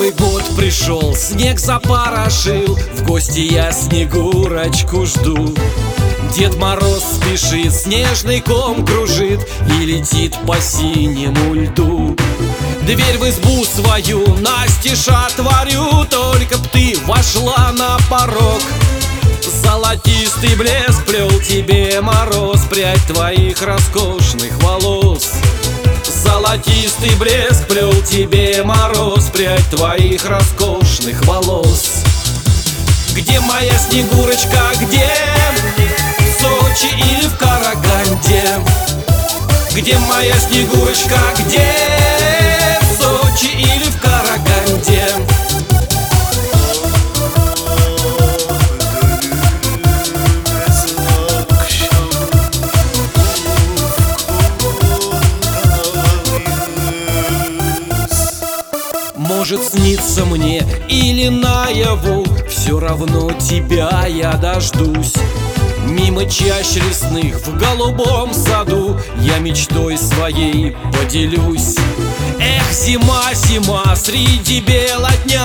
Новый год пришел, снег запорошил, в гости я Снегурочку жду. Дед Мороз спешит, снежный ком кружит и летит по синему льду. Дверь в избу свою настежь отворю, только б ты вошла на порог. Золотистый блеск плел тебе Мороз прядь твоих роскошных волос. Золотистый блеск плел тебе Мороз прядь твоих роскошных волос. Где моя Снегурочка, где? В Сочи или в Караганде? Где моя Снегурочка, где? В Сочи или в Караганде? Может снится мне или наяву, все равно тебя я дождусь. Мимо чащ лесных в голубом саду я мечтой своей поделюсь. Эх, зима, зима, среди бела дня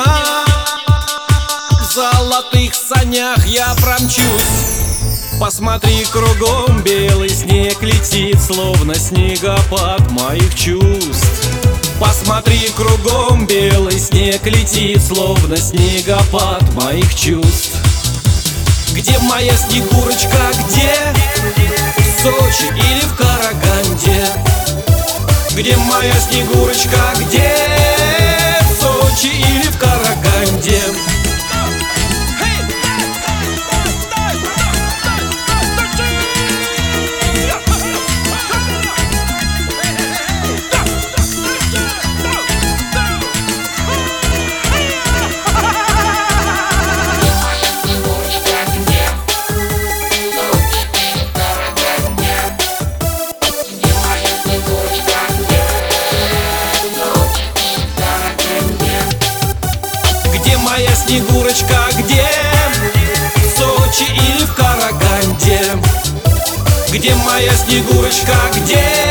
в золотых санях я промчусь. Посмотри, кругом белый снег летит, словно снегопад моих чувств. Посмотри, кругом белый снег летит, словно снегопад моих чувств. Где моя Снегурочка, где? В Сочи или в Караганде? Где моя Снегурочка, где? В Сочи или в Караганде? Где моя Снегурочка, где? В Сочи или в Караганде? Где моя Снегурочка, где?